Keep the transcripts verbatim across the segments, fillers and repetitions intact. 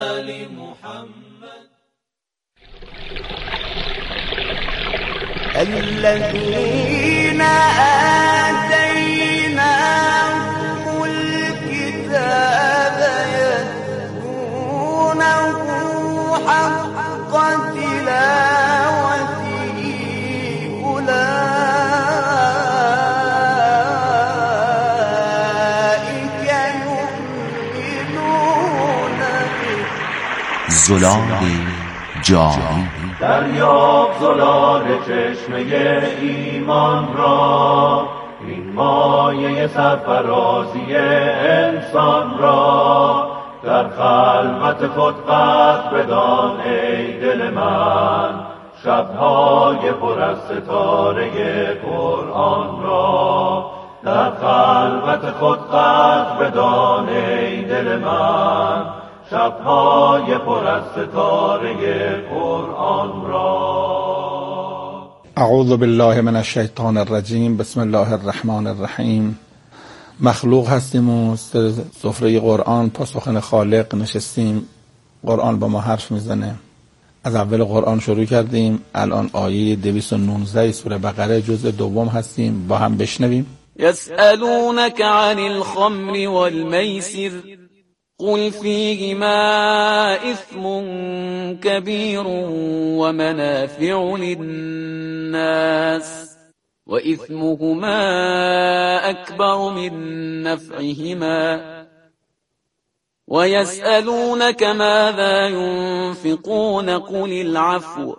الذين آتيناهم الكتاب يتلونه حق تلاوته أولئك يؤمنون به. زلال جاری دریاب زلال چشمه ایمان را، این مایه سرفرازی انسان را. در خلوت خود قدر بدان ای دل من، شبهای پر از ستاره قرآن را. در خلوت خود قدر بدان ای دل من، شبهای پر از ستاره قرآن را. اعوذ بالله من الشیطان الرجیم. بسم الله الرحمن الرحیم. مخلوق هستیم و سر سفره قرآن پاسخن خالق نشستیم. قرآن با ما حرف میزنه. از اول قرآن شروع کردیم. الان آیه دویست و نوزده سوره بقره جزء دوم هستیم. با هم بشنویم. یسألونک عن الخمر والمیسر قل فيهما إثم كبير ومنافع للناس وإثمهما أكبر من نفعهما ويسألونك ماذا ينفقون قل العفو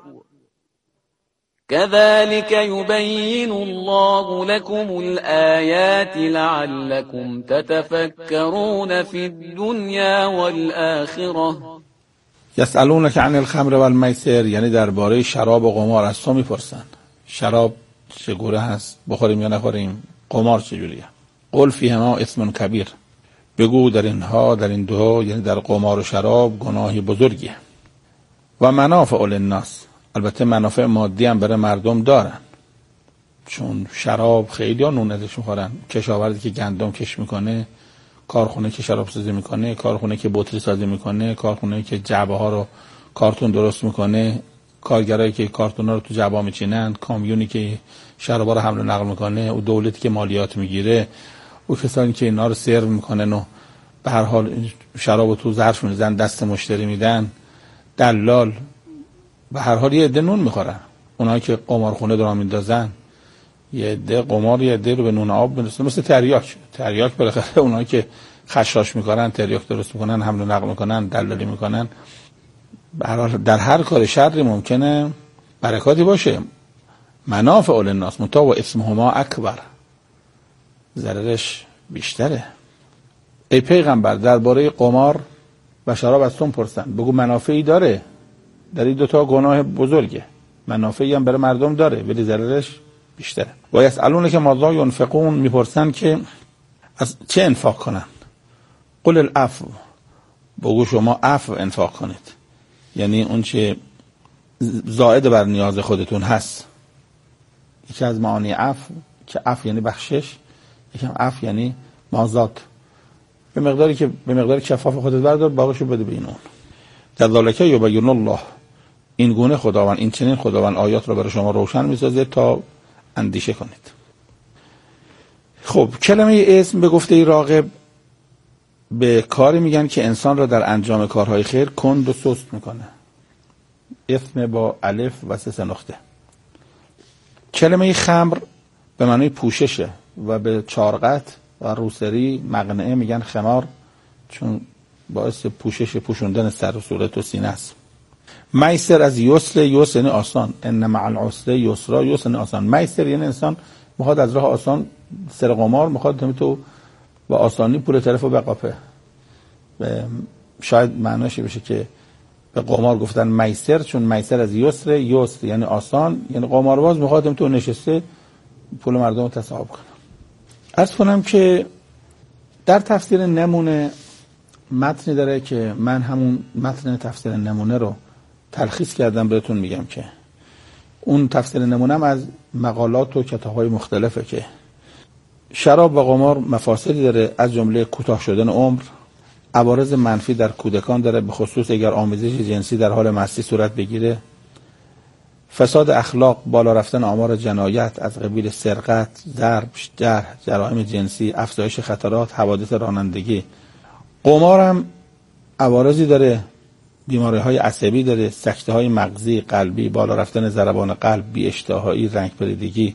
كذلك يبين الله لكم الآيات لعلكم تتفكرون في الدنيا والآخرة. یسألونک عن الخمر والمیسر، یعنی درباره شراب و قمار از تو میپرسن. شراب چگونه هست؟ بخوریم یا نخوریم؟ قمار چجوریه؟ قل فیهما اسم کبیر، بگو در اینها، در این دو، یعنی در قمار و شراب گناهی بزرگیه. و منافع للناس، البته منافع مادی هم برای مردم دارن، چون شراب خیلی ها نون ازش میخورن. کشاورزی که گندم کش میکنه، کارخونه که شراب سازی میکنه، کارخونه که بطری سازی میکنه، کارخونه که جعبه ها رو کارتون درست میکنه، کارگرایی که کارتون ها رو تو جعبه میچینن، کامیونی که شراب ها رو حمل و نقل میکنه، او دولتی که مالیات میگیره، او کسانی که اینا رو سرو میکنن و به هر حال شراب رو تو ظرف میزنن دست مشتری میدن، دلال، به هر حال یه عده نون میخورن. اونایی که قمارخونه دارن میندازن، یه عده قمار، یه عده رو به نون آب میرسن. مثل تریاک تریاک بالاخره اونایی که خشاش میکنن، تریاک درست میکنن، حمل و نقل میکنن، دلالی میکنن، به هر حال در هر کار شری ممکنه برکاتی باشه. منافع للناس منتها و اسمهما اکبر، ضررش بیشتره. ای پیغمبر درباره قمار و شراب از تو پرسن، بگو منافعی داره، در این دوتا گناه بزرگه، منافعی هم برای مردم داره ولی ضررش بیشتره. و یسألونک ماذا ینفقون، میپرسن که از چه انفاق کنن. قل العفو، بگو شما عفو انفاق کنید، یعنی اون چه زائد بر نیاز خودتون هست. یکی از معانی عفو که عفو یعنی بخشش، یکی هم عفو یعنی مازاد، به مقداری که به مقدار کفاف خودت بردار، باقیشو بده به این اون. کذالک یبین الله، این گونه خداوند، این چنین خداوند آیات رو برای شما روشن میسازه تا اندیشه کنید. خب کلمه اسم به گفته راغب به کاری میگن که انسان را در انجام کارهای خیر کند و سست میکنه. اسم با الف و سه نقطه. کلمه خمر به معنی پوششه و به چارقت و روسری مقنعه میگن خمار، چون باعث پوشش پوشوندن سر و صورت و سینه است. میسر از یسر، یسر یعنی آسان، ان مع العسر یسرا، یسر یعنی آسان. میسر یعنی انسان میخواد از راه آسان، سر قمار میخواد تو با آسانی پول طرفو بقاپه. شاید معناش بشه که به قمار گفتن میسر، چون میسر از یسر، یسر یعنی آسان، یعنی قمارباز میخواد تو نشسته پول مردم رو تصاحب کنه. عرض کنم که در تفسیر نمونه متنی داره که من همون متن تفسیر نمونه رو تلخیص کردم بهتون میگم که اون تفسیر نمونم از مقالات و کتاب‌های مختلفه که شراب و قمار مفاسدی داره، از جمله کوتاه شدن عمر، عوارض منفی در کودکان داره، به خصوص اگر آمیزش جنسی در حال مستی صورت بگیره. فساد اخلاق، بالا رفتن آمار جنایت از قبیل سرقت، ضرب، جرح، جرایم جنسی، افزایش خطرات، حوادث رانندگی. قمار هم عوارضی داره، بیماری‌های عصبی داره، سکته‌های مغزی، قلبی، بالا رفتن ضربان قلب، بی اشتهایی، رنگ پریدگی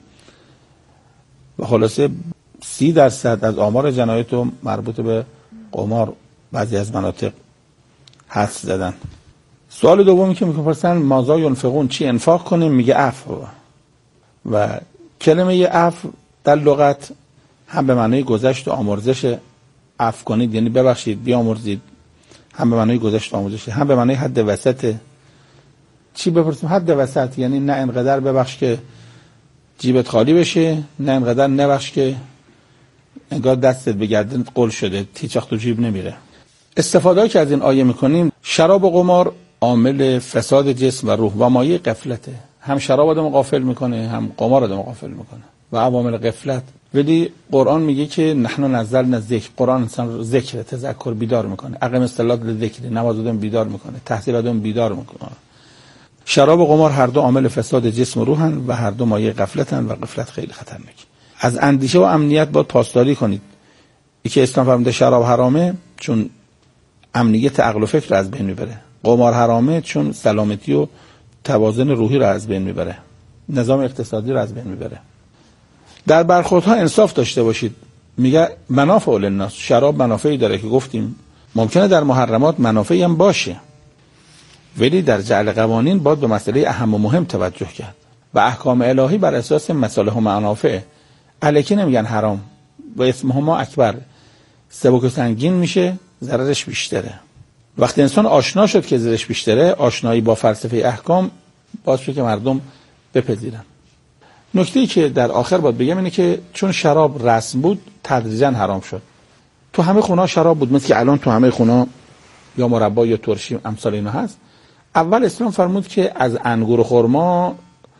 و خلاصه سی درصد از آمار جنایت رو مربوط به قمار بعضی از مناطق حدس زدن. سوال دومی که میپرسن ماذا ینفقون، چی انفاق کنیم؟ میگه عفو. و کلمه عفو در لغت هم به معنای گذشت و آمرزش، عفو کنید یعنی ببخشید، بیامرزید، هم به معنای گذشت و آمرزش، هم به معنای حد وسط. چی بپرسیم؟ حد وسط یعنی نه انقدر ببخش که جیبت خالی بشه، نه انقدر نبخش که انگار دستت به گردن قل شده، هیچ وقت تو جیب نمیره. استفاده که از این آیه میکنیم، شراب و قمار عامل فساد جسم و روح و مایه غفلته. هم شراب آدم غافل میکنه، هم قمار آدم غافل میکنه و عوامل غفلت. ولی قرآن میگه که نحن نزلنا الذکر، قرآن انسان ذکر، تذکر، بیدار میکنه. اقم الصلاة للذکر، نماز آدم بیدار میکنه، تحصیل آدم بیدار میکنه. شراب و قمار هر دو عامل فساد جسم و روحن و هر دو مایه غفلتن و غفلت خیلی خطرناکه. از اندیشه و امنیت باید پاسداری کنید. یکی اسلام فرموده شراب حرامه چون امنیت عقل و فکر رو از بین میبره. قمار حرامه چون سلامتی و توازن روحی رو از بین میبره. نظام اقتصادی رو از بین میبره. در برخوردها انصاف داشته باشید. میگه منافع للناس، شراب منافعی داره که گفتیم ممکنه در محرمات منافعی هم باشه، ولی در جعل قوانین باید به مسئله اهم و مهم توجه کرد و احکام الهی بر اساس مصالح و منافع. الکی نمیگن حرام و اسمهما اکبر، سبک و سنگین میشه، ضررش بیشتره. وقتی انسان آشنا شد که ضررش بیشتره، آشنایی با فلسفه احکام باعث شد که مردم بپذیرن. نکته‌ای که در آخر باید بگم اینه که چون شراب رسم بود تدریجا حرام شد. تو همه خونه شراب بود، مثل که الان تو همه خونه یا مربا یا ترشی امثال اینا هست. اول اسلام فرمود که از انگور و خرما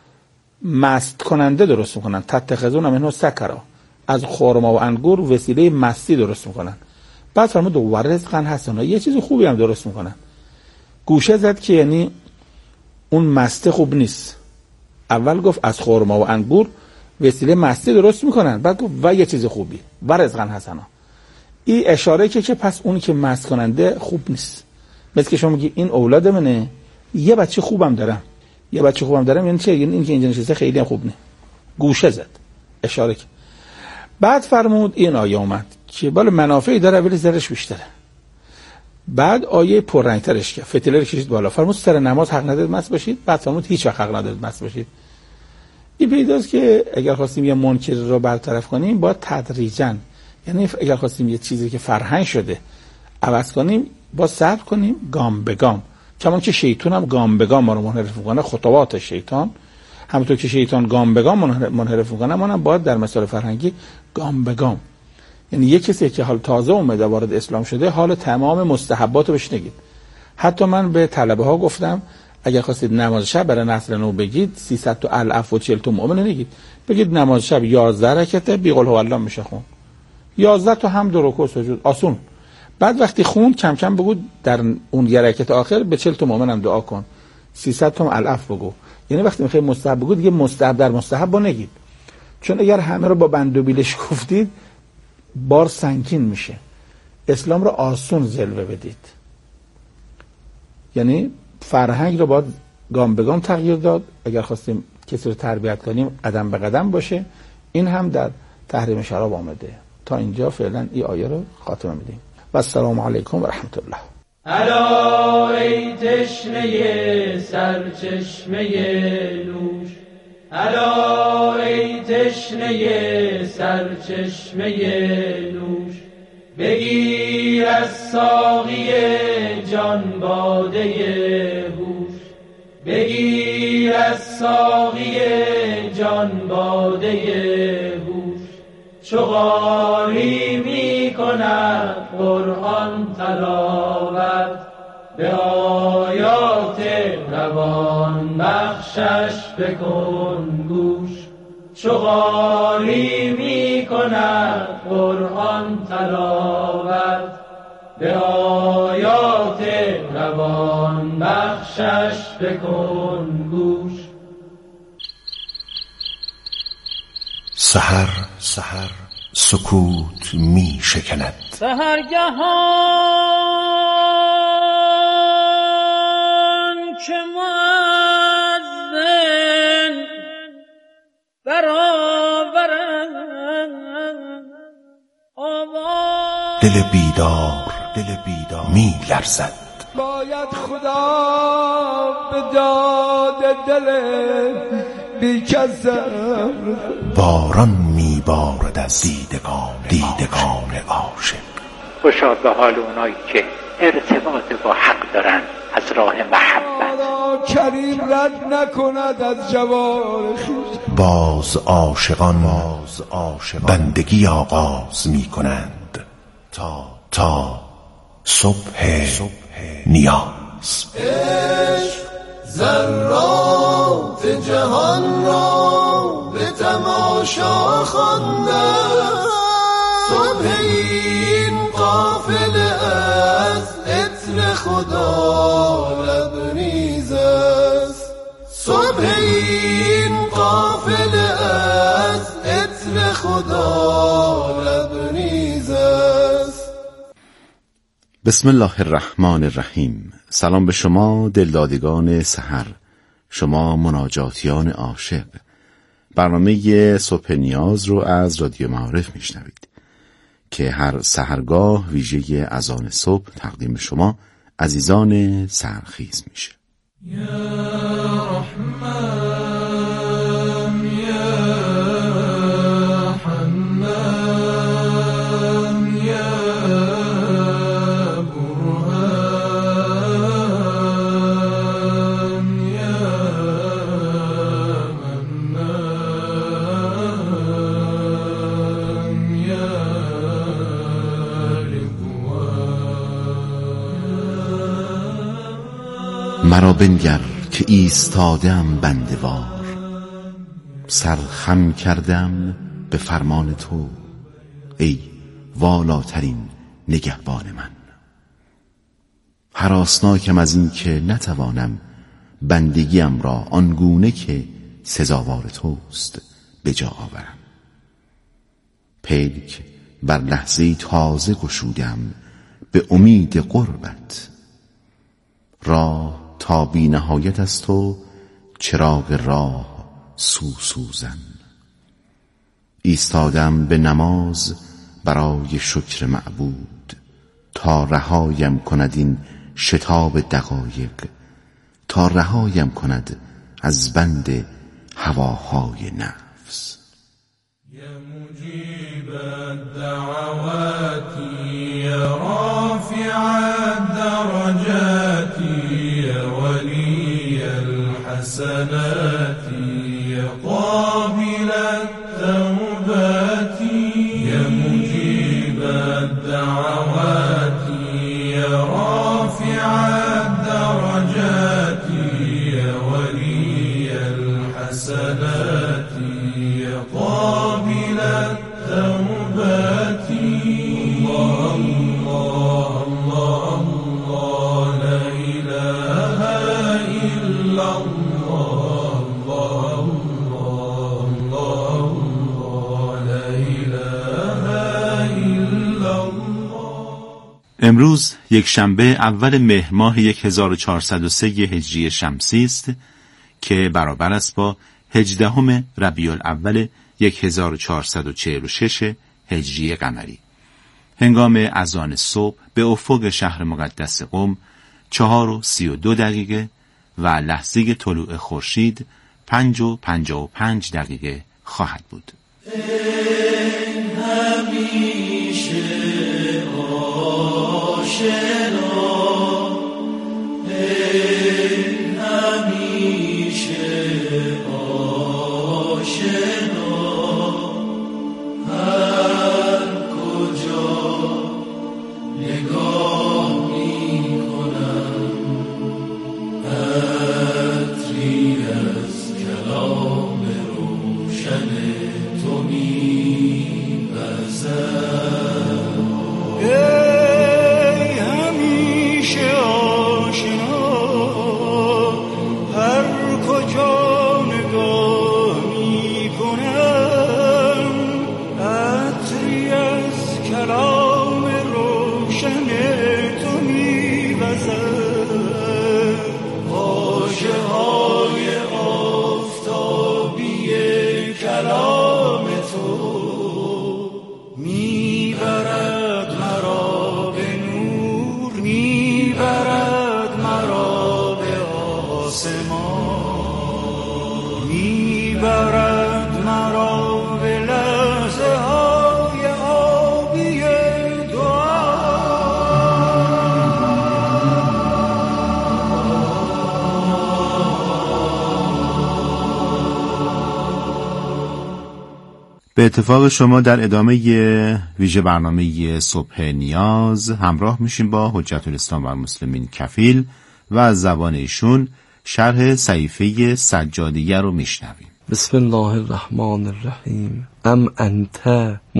مست کننده درست میکنن، تتخذون منه سکرا، از خرما و انگور وسیله مستی درست میکنن. بعد فرمود و رزقا حسنا، یه چیز خوبی هم درست میکنن. گوشه زد که یعنی اون مسته خوب نیست. اول گفت از خرما و انگور وسیله مستی درست میکنن، بعد گفت و یه چیز خوبی و رزقا حسنا. این اشاره که که پس اونی که مست کننده خوب نیست. مثل که شما میگی این اولاد منه، یه بچه خوبم دارم، یه بچه خوبم دارم یعنی چه؟ یعنی این که اینجا نشسته خیلی هم خوب نه. گوشه زد، اشاره که. بعد فرمود این آیه اومد که بالا منافعی داره ولی ضررش بیشتره. بعد آیه پررنگترش که فتیله رو کشید بالا، فرمود سر نماز حق ندارید مست باشید. بعد فرمود هیچ وقت حق ندارید مست باشید. این پیداست که اگر خواستیم یه منکر رو برطرف کنیم باید تدریجاً، یعنی اگر خواستیم یه چیزی که فرهنگ شده عوض کنیم با صبر کنیم، گام به گام. چون که شیطان هم گام به گام ما رو منحرف میکنه، خطوات شیطان همونطور که شیطان گام به گام منحرف میکنه، ما هم باید در مسائل فرهنگی گام به گام. یعنی یک کسی که حال تازه اومده وارد اسلام شده، حال تمام مستحبات رو بهش نگید. حتی من به طلبه ها گفتم اگر خواستید نماز شب برای نسل نو بگید سیصد تا الف و چهل تا مؤمن نگید، بگید نماز شب یازده رکعته بی قل هو الله میشه خون، یازده تا هم دو رکوع سجود، آسون. بعد وقتی خوند کم کم بگو در اون یه رکعت آخر به چهل تا مؤمن هم دعا کن، سیصد تا الف بگو. یعنی وقتی میخوای مستحب بگو دیگه مستحب در مستحب با نگید، چون اگر همه رو با بند و بیلش گفتید بار سنگین میشه. اسلام رو آسون جلوه بدید. یعنی فرهنگ رو باید گام به گام تغییر داد. اگر خواستیم کسی رو تربیت کنیم قدم به قدم باشه. این هم در تحریم شراب آمده. تا اینجا فعلا این آیه رو خاتمه میدیم و السلام علیکم و رحمت الله. الا ای تشنه سرچشمه نوش، الا ای تشنه سرچشمه نوش، بگیر از ساقی جان باده هوش، بگیر از ساقی جان باده هوش. چو قاری می کند قرآن تلاوت، به آیات روان بخشش بکن گوش. چو قاری می کند قرآن تلاوت، به جان بخشش بکن گوش. سحر سحر سکوت می شکند، سحرگهان که مؤذن برآورد آواز، دل بیدار دل بیدار می لرزد. باید خدا به داد دل بی کسم، باران می بارد از دیدگان دیدگان عاشق. خوشا به حال اونایی که ارتباط با حق دارن از راه محبت. کریم رد نکند از جوار خویش. باز عاشقان باز عاشقان بندگی آغاز می کنند تا تا صبح صبح نیاز. عشق ذرات جهان را به تماشا خوانده، صبح این قافله از عطر خدا لبریز است، صبح این قافله از عطر خدا لبریز است. بسم الله الرحمن الرحیم. سلام به شما دلدادگان سحر، شما مناجاتیان عاشق. برنامه صبح نیاز رو از رادیو معارف میشنوید که هر سحرگاه ویژه اذان صبح تقدیم شما عزیزان سحرخیز میشه. یا رحمان یا حنان یا برهان یا منان یا مرا بنگر که ایستادم بنده‌وار، سر خم کردم به فرمان تو ای والاترین نگهبان من. هراسناکم از این که نتوانم بندگیم را آنگونه که سزاوار توست به جا آورم. پلک بر لحظه تازه گشودم به امید قربت، راه تا بی نهایت از تو چراغ راه سو سوزن. ایستادم به نماز برای شکر معبود، تا رهایم کند این شتاب دقایق، تا رهایم کند از بند هواهای نفس. یا مجیب الدعوات یا رافع الدرجات یا ولی الحسنات یا قابل التوبات یا مجیب الدعوات یا رافع الدرجات یا ولی الحسنات یا قابل التوبات. الله الله الله لا إله إلا الله الله الله لا إله إلا الله. امروز یک شنبه اول مهر ماه هزار و چهارصد و سه هجری شمسی است که برابر است با هجدهم ربیع الاول هزار و چهارصد و چهل و شش هجری قمری. هنگام اذان صبح به افق شهر مقدس قم چهار و سی و دو دقیقه و لحظه طلوع خورشید پنج و پنجاه و پنج دقیقه خواهد بود. همیشه آشنا همیشه آشنا هر کجا نگاه می کنم عطری از کلام روشن تو می وزد. ای همیشه آشنا به اتفاق شما در ادامه ویژه برنامه صبح نیاز همراه میشیم با حجت الاسلام و المسلمین کفیل و از زبان ایشون شرح صحیفه سجادیه رو میشنویم. بسم الله الرحمن الرحیم. ام انت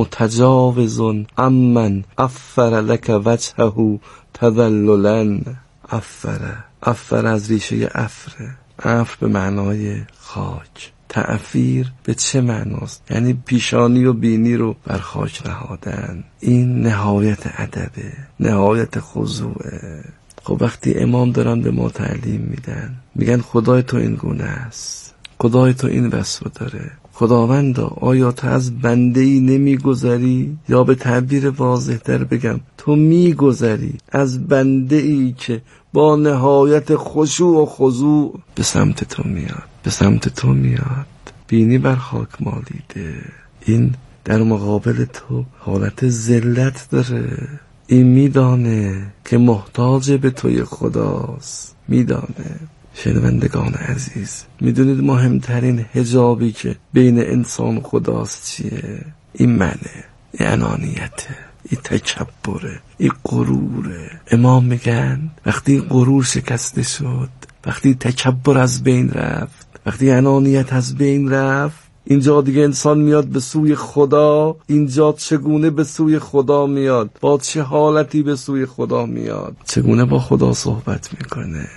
متجاوز امن افر لک وجهه تذللا. افر افر از ریشه افره. افر به معنای خاک. تعفیر به چه معناست؟ یعنی پیشانی و بینی رو بر خاک نهادن. این نهایت ادبه، نهایت خضوعه. خب وقتی امام دارن به ما تعلیم میدن، میگن خدای تو این گونه است، خدای تو این وصف داره. خداوندا آیا تو از بنده ای نمیگذری؟ یا به تعبیر واضح تر بگم تو میگذری از بنده ای که با نهایت خشوع و خضوع به سمت تو میاد، به سمت تو میاد. بینی بر خاک مالیده. این در مقابل تو حالت ذلت داره. این میدانه که محتاج به توی خداست، میدانه. شنوندگان عزیز، میدونید مهمترین حجابی که بین انسان و خداست چیه؟ این منه، این انانیته، این تکبره، این غروره. امام میگن وقتی غرور شکسته شد، وقتی تکبر از بین رفت، وقتی انانیت از بین رفت، اینجا دیگه انسان میاد به سوی خدا. اینجا چگونه به سوی خدا میاد؟ با چه حالتی به سوی خدا میاد؟ چگونه با خدا صحبت میکنه؟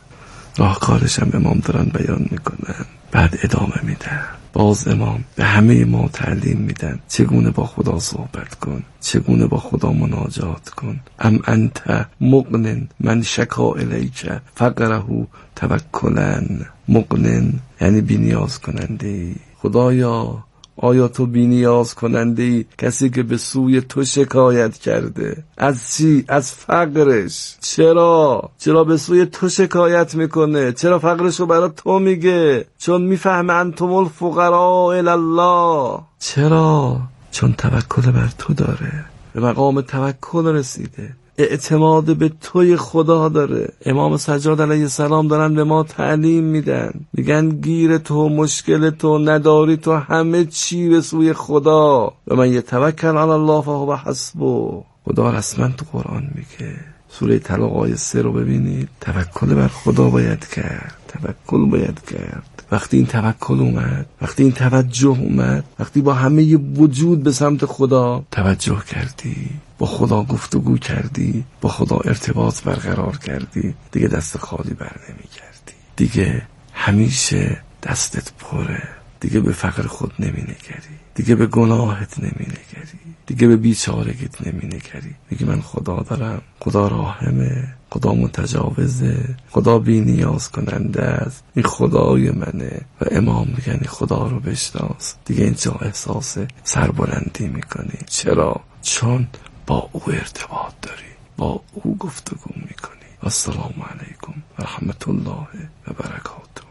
راهکارش هم امام دارن بیان میکنن، بعد ادامه میدن. باز امام به همه ما تعلیم میدن چگونه با خدا صحبت کن، چگونه با خدا مناجات کن. ام انت مقنن من شکا الیک فقره توکلن. مقنن یعنی بی نیاز کننده ای. خدایا آیا تو بی نیاز کننده ای کسی که به سوی تو شکایت کرده؟ از چی؟ از فقرش. چرا؟ چرا به سوی تو شکایت میکنه؟ چرا فقرش رو برای تو میگه؟ چون میفهمه انتم الفقراء الی الله. چرا؟ چون توکل بر تو داره، به مقام توکل رسیده، اعتماد به توی خدا داره. امام سجاد علیه السلام دارن به ما تعلیم میدن، میگن گیر تو، مشکل تو، نداری تو، همه چی به سوی خدا. و من یتوکل علی الله فهو حسبه. خدا رسما تو قرآن میگه. سوره طلاق آیه سه رو ببینید. توکل بر خدا باید کرد، توکل باید کرد. وقتی این توکل اومد، وقتی این توجه اومد، وقتی با همه وجود به سمت خدا توجه کردی، با خدا گفتگو کردی، با خدا ارتباط برقرار کردی، دیگه دست خالی بر نمی کردی. دیگه همیشه دستت پره. دیگه به فقر خود نمی نگری، دیگه به گناهت نمی نگری، دیگه به بیچارگیت نمی نگری. میگی من خدا دارم، خدا راحمه، خدا متجاوزه، خدا بی نیاز کننده است، این خدای منه. و امام میگن این خدا رو بشناس. دیگه اینجا احساس سربلندی میکنی. چرا؟ چون با او ارتباط داری، با او گفتگو میکنی. السلام علیکم و رحمت الله و برکاته.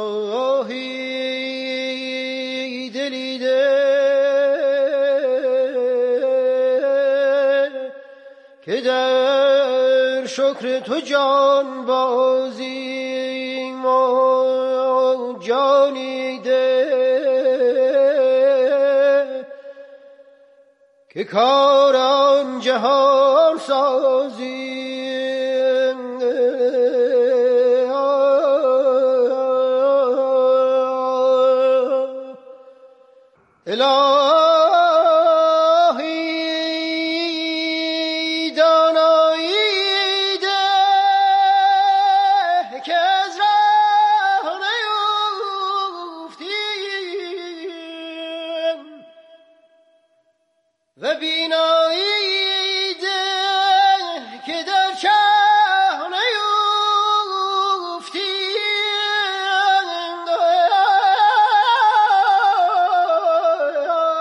الهی دلیده که در شکر تو جان بازی ما جانیده، که کاران جهان سازی الهی دانایی ده که از راه نیفتیم و بینایی ده که در چه نیفتیم.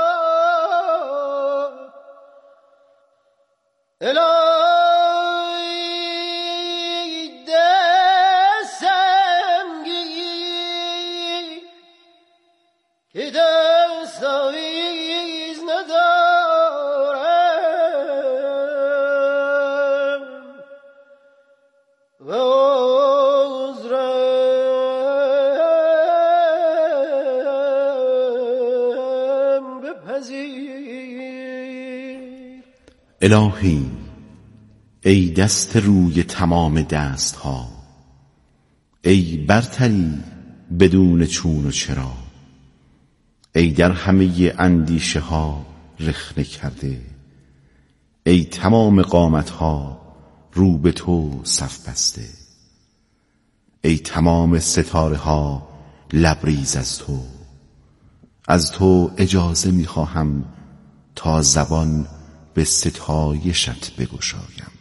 الهی ای دست روی تمام دست ها، ای برتری بدون چون و چرا، ای در همه اندیشه ها رخنه کرده، ای تمام قامت ها رو به تو صف بسته، ای تمام ستاره ها لبریز از تو. از تو اجازه می خواهم تا زبان به ستایشت بگشایم.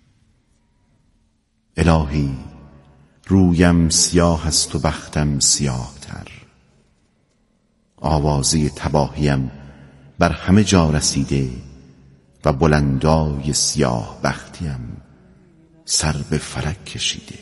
الهی رویم سیاه است و بختم سیاه تر، آوازه تباهیم بر همه جا رسیده و بلندای سیاه بختیم سر به فلک کشیده.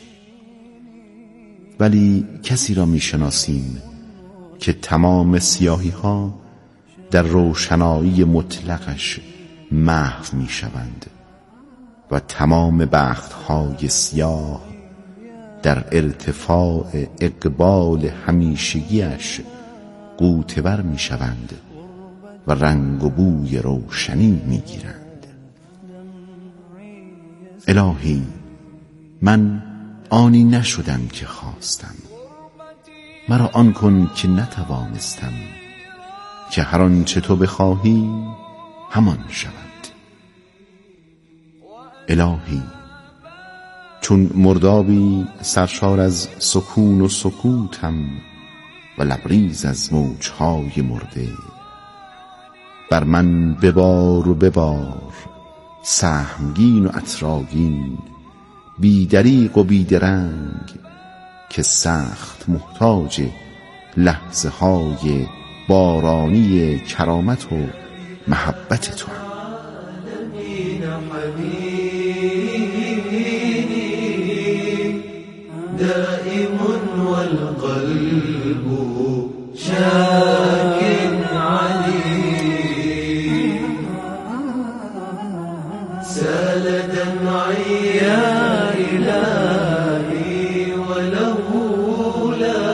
ولی کسی را می شناسیم که تمام سیاهی ها در روشنایی مطلقش محو می شوند و تمام بخت های سیاه در ارتفاع اقبال همیشگیش غوطه‌ور می شوند و رنگ و بوی روشنی می گیرند. الهی من آنی نشدم که خواستم، مرا آن کن که نتوانستم، که هر آنچه تو بخواهی همان شود. الهی چون مردابی سرشار از سکون و سکوتم و لبریز از موجهای مرده، بر من ببار و ببار سهمگین و عطرآگین، بی دریغ و بی درنگ، که سخت محتاج لحظه های بارانی کرامت و محبت تو هم. دائم والقلب شاك عليم، سال دمعي يا إلهي ولولا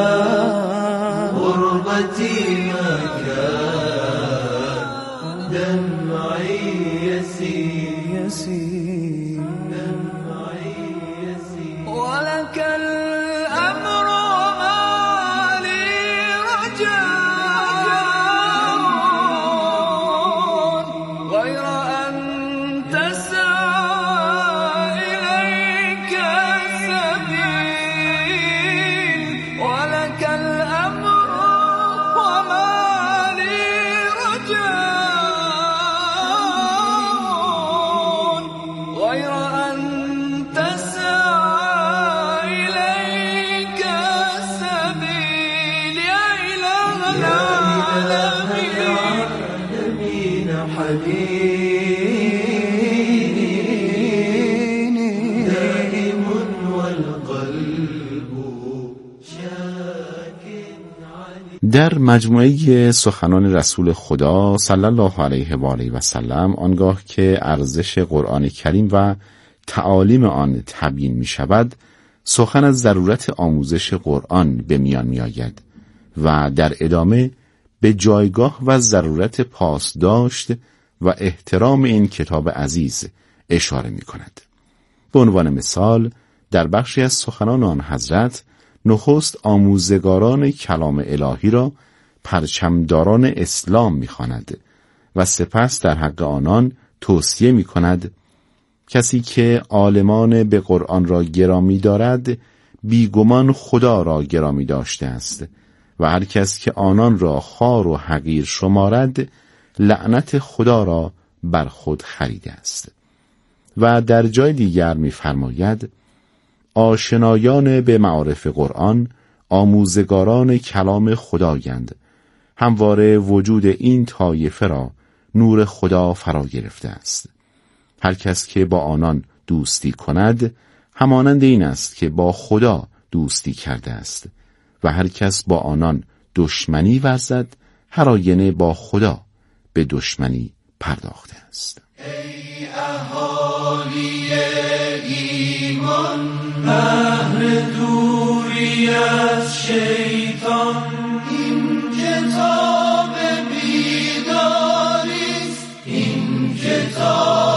غربتي ما كان دمعي يسيل، دمعي يسيل. ولك الأمر وما لي رجاء غير أن تسعى إليك السبيل. ولك الأمر وما لي رجاء غير أن تسعى إليك السبيل. يا إله العالمين حنين دائم والقلب شاك عليم. در مجموعه سخنان رسول خدا صلی الله علیه و آله و سلم، آنگاه که ارزش قرآن کریم و تعالیم آن تبیین می شود، سخن از ضرورت آموزش قرآن به میان می آید و در ادامه به جایگاه و ضرورت پاسداشت و احترام این کتاب عزیز اشاره می کند. به عنوان مثال در بخشی از سخنان آن حضرت نخست آموزگاران کلام الهی را پرچمداران اسلام می خواند و سپس در حق آنان توصیه می کند کسی که عالمان به قرآن را گرامی دارد بیگمان خدا را گرامی داشته است و هر کس که آنان را خوار و حقیر شمارد لعنت خدا را بر خود خریده است. و در جای دیگر می فرماید آشنایان به معارف قرآن آموزگاران کلام خدایند، همواره وجود این طایفه را نور خدا فرا گرفته است. هر کس که با آنان دوستی کند همانند این است که با خدا دوستی کرده است و هر کس با آنان دشمنی ورزد هر آینه با خدا به دشمنی پرداخته است. ای اهالی ایمان، بهر دوری از شیطان، این کتاب بیداریست، این کتاب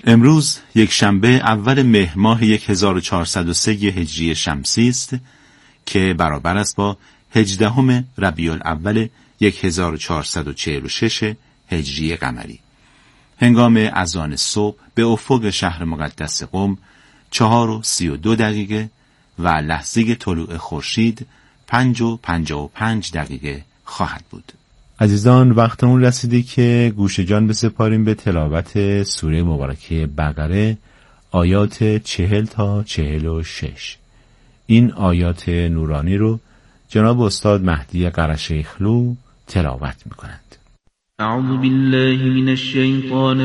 امروز یک شنبه اول مهر ماه هزار و چهارصد و سه هجری شمسی است که برابر است با هجدهم ربیع الاول هزار و چهارصد و چهل و شش هجری قمری. هنگام اذان صبح به افق شهر مقدس قم چهار و سی و دو دقیقه و لحظه طلوع خورشید پنج و پنجاه و پنج دقیقه خواهد بود. عزیزان، وقتمون رسیده که گوش جان بسپاریم به تلاوت سوره مبارکه بقره، آیات چهل تا چهل و شش. این آیات نورانی رو جناب استاد مهدی قرشیخلو تلاوت میکنند. اعوذ بالله من الشیطان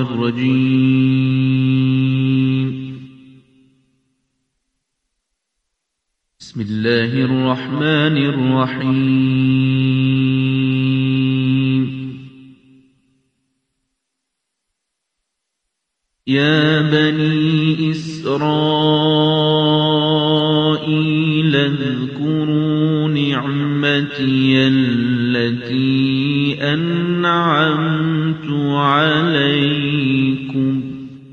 الرجیم. بسم الله الرحمن الرحیم. یا بنی اسرائیل اذکروا نعمتی التي انعمت علیکم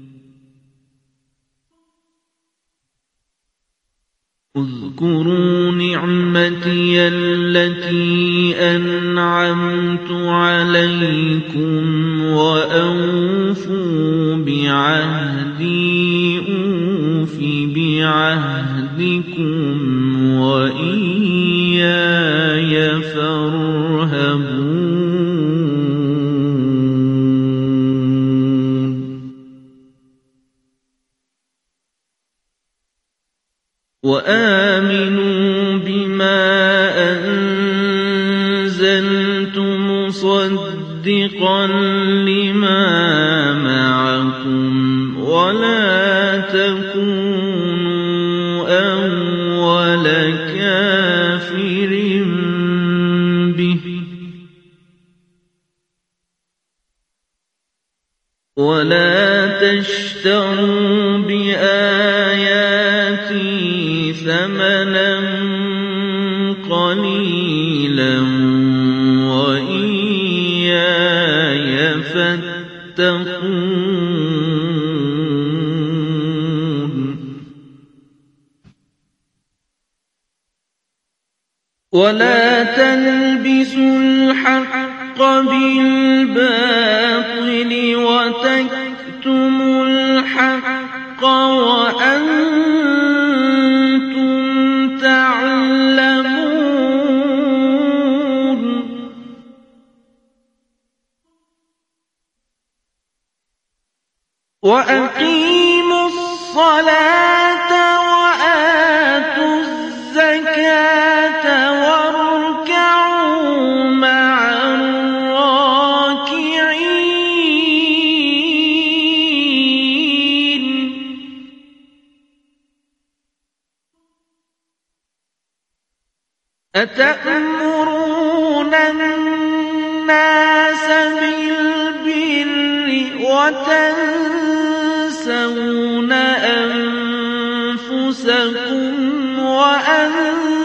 اذكروا نعمتي التي أنعمت عليكم وأوفوا بعهدي أوف بعهدكم وإياي فارهبون. وآمنوا بما أنزلت مصدقا لما معكم ولا تكونوا أول كافر به ولا تشتروا بآياتي ثمنا قليلا وإياي فاتقون. ولا تلبسوا الحق بالباطل وتكتموا الحق وأنتم تعلمون. وأقيموا الصلاة وآتوا الزكاة واركعوا مع الراكعين. أتأمرون الناس بالبر وتنسون أنفسكم وأنتم